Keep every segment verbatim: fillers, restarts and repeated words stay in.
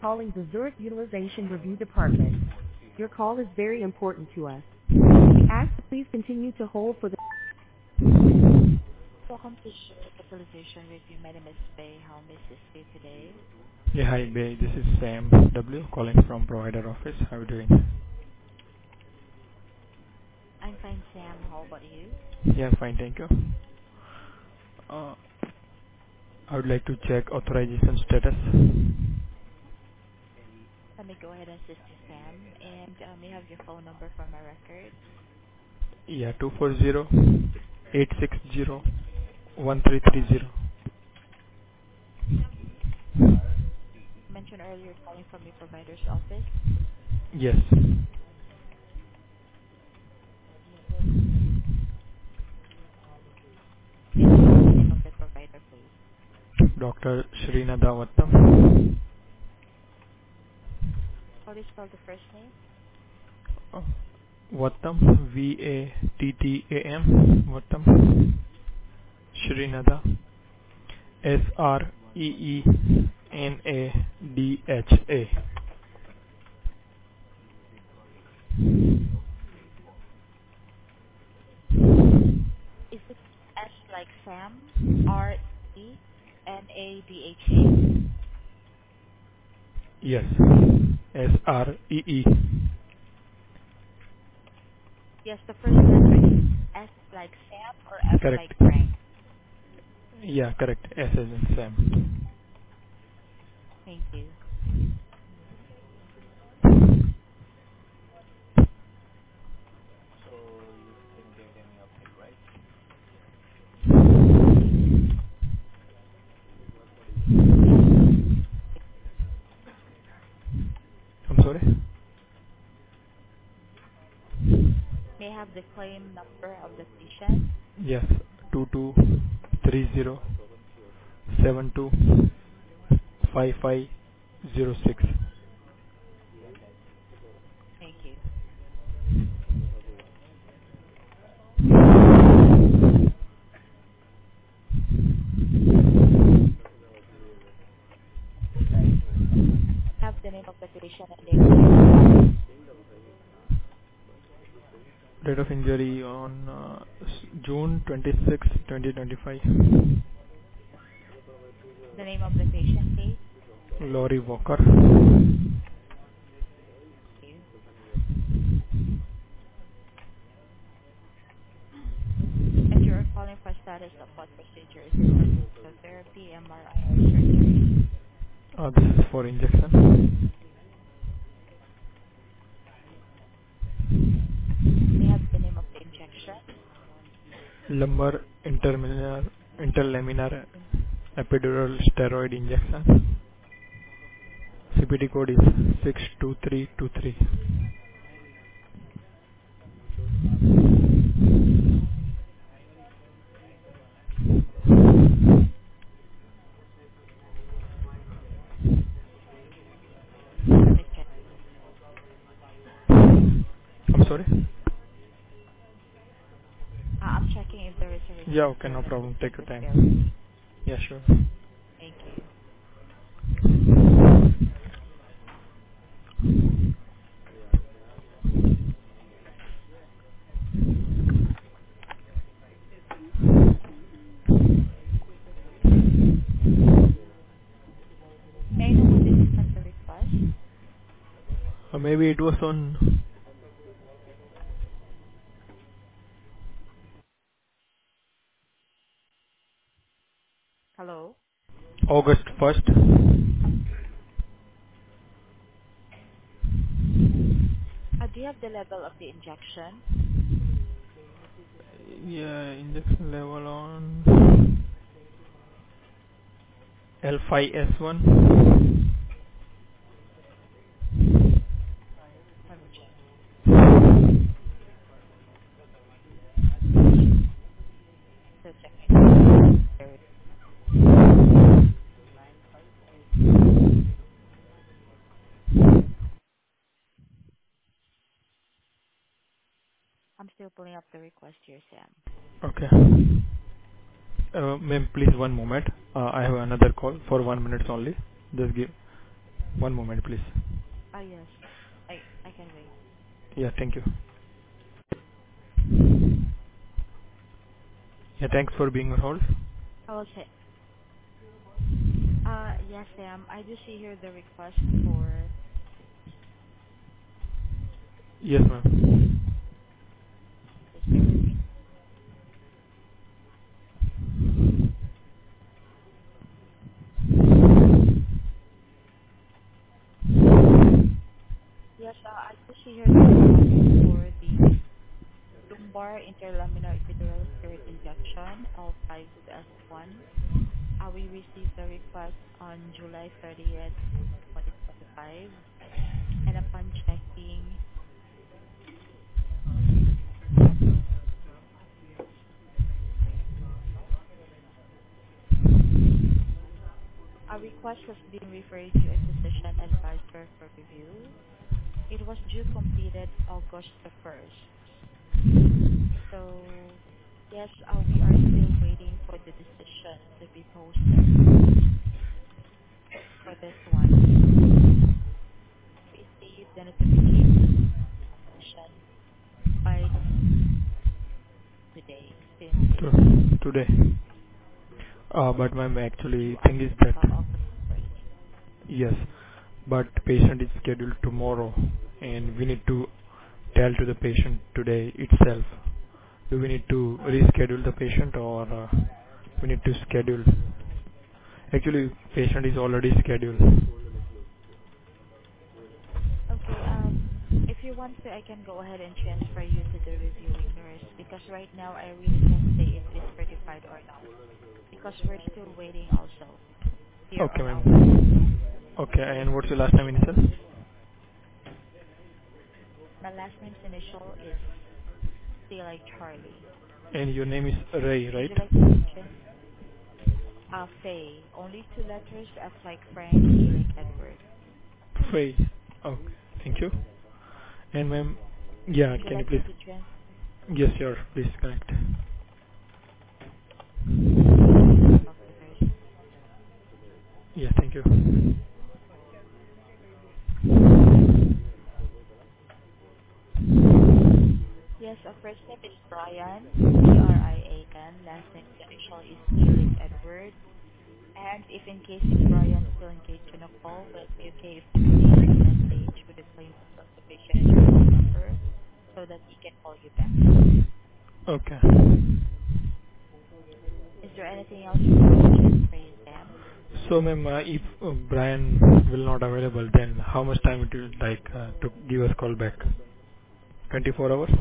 calling the Zurich Utilization Review Department. Your call is very important to us. We ask to please continue to hold for the. Welcome to Zurich Utilization Review. My name is Faye. How may I assist you today? Yeah, hi, Bay. This is Sam W. calling from provider office. How are you doing? I'm fine, Sam. How about you? Yeah, fine, thank you. Uh, I would like to check authorization status. Let me go ahead and assist you, Sam. And uh, may I have your phone number for my records? Yeah, two four zero eight six zero one three three zero. You mentioned earlier calling from your provider's office. Yes. May I have the name of the provider, please? Doctor Srinada Vattam. How do you spell the first name? Uh, Vattam, V A T T A M. Vattam. Srinada. S R E E N A D H A. Is it S like Sam, R E N A D H A? Yes. S R E E. Yes, the first letter is S like Sam or F like Correct. Frank. Yeah, correct. S as in Sam. Thank you. I'm sorry? May I have the claim number of the patient? Yes, two two three zero seven two five five zero six. Thank you. Have the name of the patient and date of injury. Date of injury on uh, s- June twenty-sixth, twenty twenty-five. The name of the patient, please. Lori Walker. Thank you. And you're calling for status of what procedure? Is it for therapy, M R I, or surgery? Uh, this is for injection. May I have the name of the injection? Lumbar interlaminar, interlaminar epidural steroid injection. C P T code is six two three two three. Let me check. I'm sorry? Uh, I'm checking if there is a Yeah, request okay, for no an problem. Take assistant. your Just bear with time. me. Yeah, sure. Thank you. May I know who did send the request? Uh, maybe it was on Hello? August first. Uh, do you have the level of the injection? Yeah, injection level on L five S one. Let me check. Still checking the request. There- I'm still pulling up the request here, Sam. Okay. Uh, ma'am, please one moment. Uh, I have another call for one minute only. Just give. One moment, please. Ah, yes. I I can wait. Yeah, thank you. Yeah, thanks for being on hold. Okay. Uh, yes, Sam. I do see here the request for. Yes, ma'am. Please bear with me. Yes, uh, I do see here the request for the lumbar interlaminar epidural steroid injection, L five S one. Uh, we received the request on July thirtieth, twenty twenty-five, and upon checking, a request has been referred to a physician advisor for review. It was due completed August the first. So, yes, uh, we are still waiting for the decision to be posted for this one. We received the notification by today, since it's To- Today. Uh, but ma'am, due actually, up thing is until that, August first. yes, but patient is scheduled tomorrow, and we need to tell to the patient today itself. Do we need to reschedule the patient, or uh, we need to schedule? Actually, patient is already scheduled. Okay, um, if you want to, I can go ahead and transfer you to the reviewing nurse because right now I really can't say if it is certified or not because we're still waiting also here Okay, on our end. ma'am. Okay, So and what's your last name would initial? my last name's initial is C like Charlie. And your name is Ray, Would right? you like me to trans uh Faye? Only two letters, F like Frank, E like Edward. Faye. Okay, thank you. And ma'am, yeah, Would you can you like me please? to trans Yes, sure. Please connect. put you in of the nurse? Yeah, thank you. Yes, uh, first name is Brian, B R I A N. Last name initial is E like Edward. And if in case if Brian still engaged in a call, will it be okay if we leave a message with the claim of the patient and your phone number so that he can call you back? Okay. Is there anything else before we transfer you, Sam? So, ma'am, uh, if uh, Brian will not available, then how much time it will like uh, to give us call back? twenty-four hours?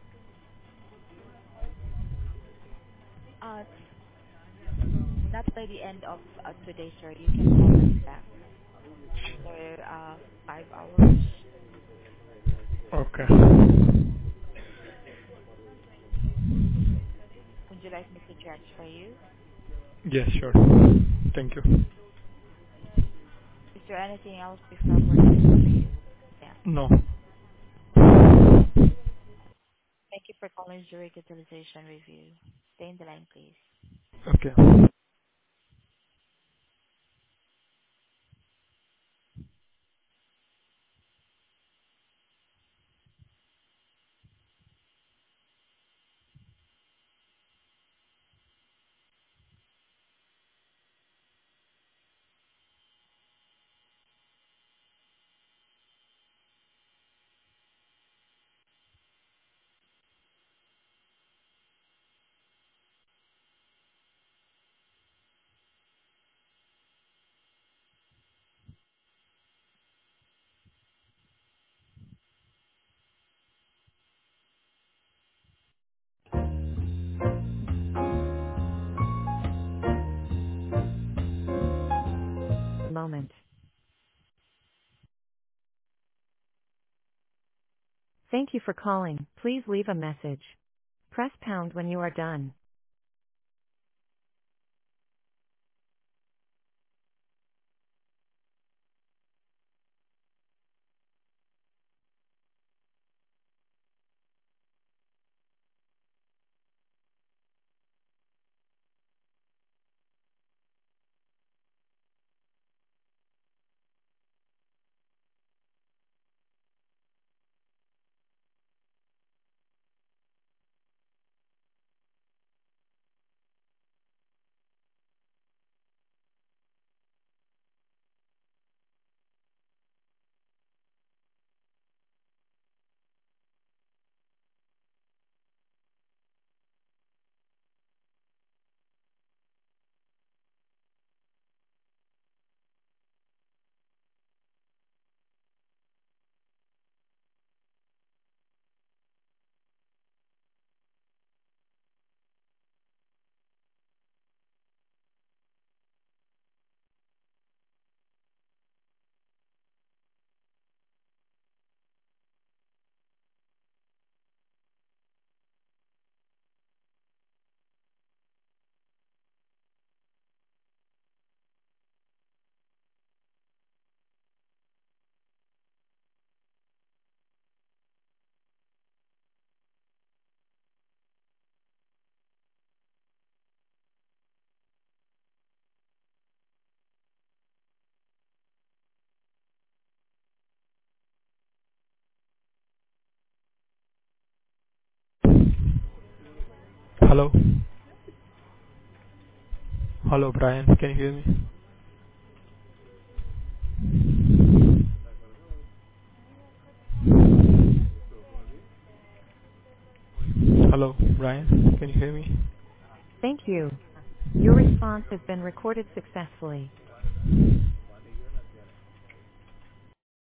Uh, not by the end of uh, today, sir. You can call us back after uh, five hours. Okay. Would you like me to transfer you? Yes, sure. Thank you. Is there anything else before we're transfer you, Sam? No. Thank you for calling Zurich Utilization Review. Stay in the line, please. Okay. Moment. Thank you for calling. Please leave a message. Press pound when you are done. Hello? Hello, Brian. Can you hear me? Hello, Brian. Can you hear me? Thank you. Your response has been recorded successfully.